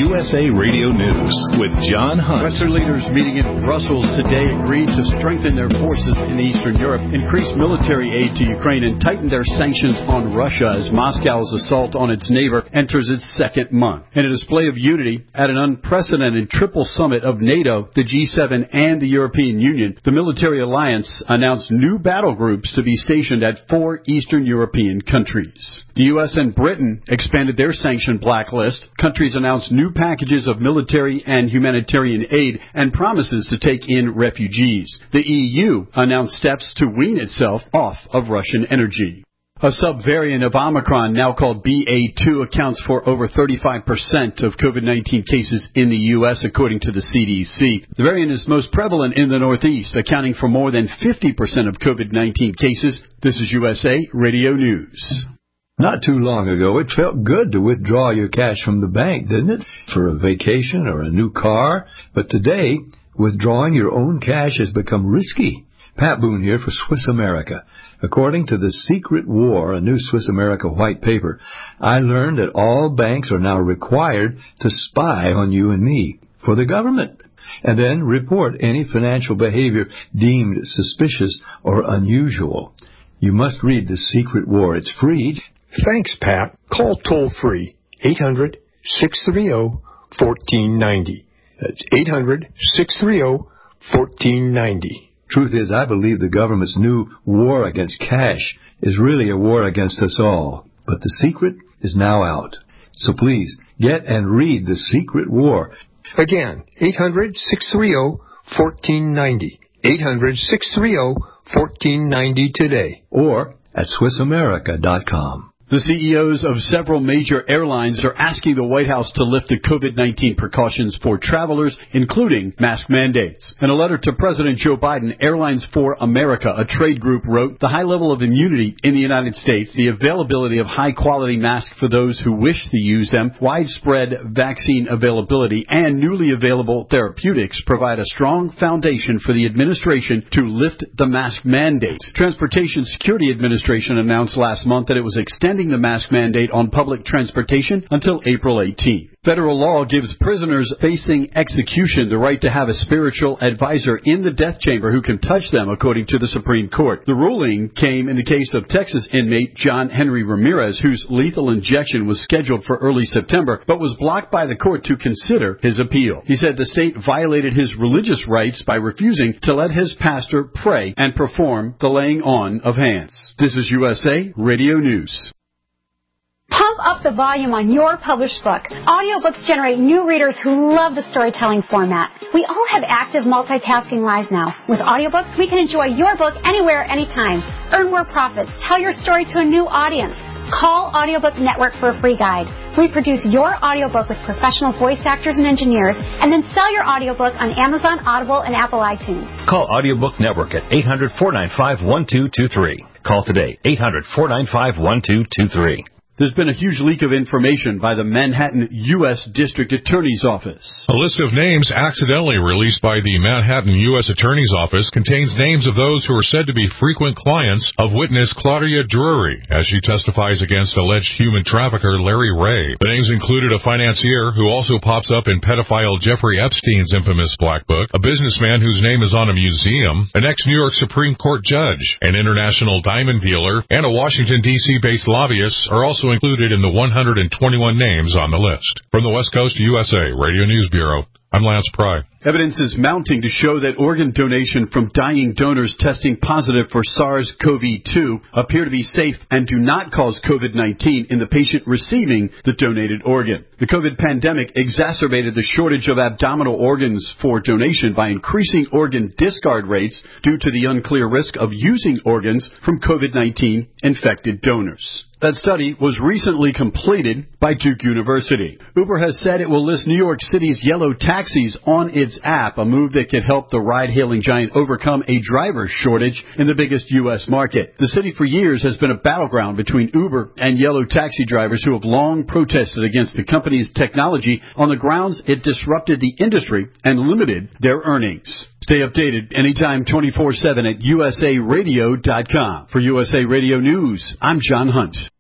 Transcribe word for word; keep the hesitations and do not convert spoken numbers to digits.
U S A Radio News with John Hunt. Western leaders meeting in Brussels today agreed to strengthen their forces in Eastern Europe, increase military aid to Ukraine, and tighten their sanctions on Russia as Moscow's assault on its neighbor enters its second month. In a display of unity at an unprecedented triple summit of NATO, the G seven, and the European Union, the military alliance announced new battle groups to be stationed at four Eastern European countries. The U S and Britain expanded their sanction blacklist. Countries announced new packages of military and humanitarian aid and promises to take in refugees. The E U announced steps to wean itself off of Russian energy. A subvariant of Omicron, now called B A two, accounts for over thirty-five percent of COVID nineteen cases in the U S, according to the C D C. The variant is most prevalent in the Northeast, accounting for more than fifty percent of COVID nineteen cases. This is U S A Radio News. Not too long ago, it felt good to withdraw your cash from the bank, didn't it? For a vacation or a new car. But today, withdrawing your own cash has become risky. Pat Boone here for Swiss America. According to The Secret War, a new Swiss America white paper, I learned that all banks are now required to spy on you and me for the government, and then report any financial behavior deemed suspicious or unusual. You must read The Secret War. It's free. Thanks, Pat. Call toll-free eight hundred, six three zero, one four nine zero. That's eight hundred, six three zero, one four nine zero. Truth is, I believe the government's new war against cash is really a war against us all. But the secret is now out. So please, get and read The Secret War. Again, eight hundred, six three zero, one four nine zero. eight hundred, six three zero, one four nine zero today. Or at Swiss America dot com. The C E Os of several major airlines are asking the White House to lift the COVID nineteen precautions for travelers, including mask mandates. In a letter to President Joe Biden, Airlines for America, a trade group, wrote, "The high level of immunity in the United States, the availability of high-quality masks for those who wish to use them, widespread vaccine availability, and newly available therapeutics provide a strong foundation for the administration to lift the mask mandate." Transportation Security Administration announced last month that it was extending the mask mandate on public transportation until April eighteenth. Federal law gives prisoners facing execution the right to have a spiritual advisor in the death chamber who can touch them, according to the Supreme Court. The ruling came in the case of Texas inmate John Henry Ramirez, whose lethal injection was scheduled for early September, but was blocked by the court to consider his appeal. He said the state violated his religious rights by refusing to let his pastor pray and perform the laying on of hands. This is U S A Radio News. Pump up the volume on your published book. Audiobooks generate new readers who love the storytelling format. We all have active multitasking lives now. With audiobooks, we can enjoy your book anywhere, anytime. Earn more profits. Tell your story to a new audience. Call Audiobook Network for a free guide. We produce your audiobook with professional voice actors and engineers, and then sell your audiobook on Amazon, Audible, and Apple iTunes. Call Audiobook Network at eight hundred, four nine five, one two two three. Call today, eight hundred, four nine five, one two two three. There's been a huge leak of information by the Manhattan U S District Attorney's Office. A list of names accidentally released by the Manhattan U S Attorney's Office contains names of those who are said to be frequent clients of witness Claudia Drury, as she testifies against alleged human trafficker Larry Ray. The names included a financier who also pops up in pedophile Jeffrey Epstein's infamous Black Book, a businessman whose name is on a museum, an ex-New York Supreme Court judge, an international diamond dealer, and a Washington, D C-based lobbyist are also included in the one hundred twenty-one names on the list. From the West Coast U S A Radio News Bureau, I'm Lance Pry. Evidence is mounting to show that organ donation from dying donors testing positive for SARS-C o V two appear to be safe and do not cause COVID nineteen in the patient receiving the donated organ. The COVID pandemic exacerbated the shortage of abdominal organs for donation by increasing organ discard rates due to the unclear risk of using organs from COVID nineteen infected donors. That study was recently completed by Duke University. Uber has said it will list New York City's yellow taxis on its app, a move that could help the ride-hailing giant overcome a driver shortage in the biggest U S market. The city for years has been a battleground between Uber and yellow taxi drivers who have long protested against the company's technology on the grounds it disrupted the industry and limited their earnings. Stay updated anytime twenty-four seven at U S A radio dot com. For U S A Radio News, I'm John Hunt.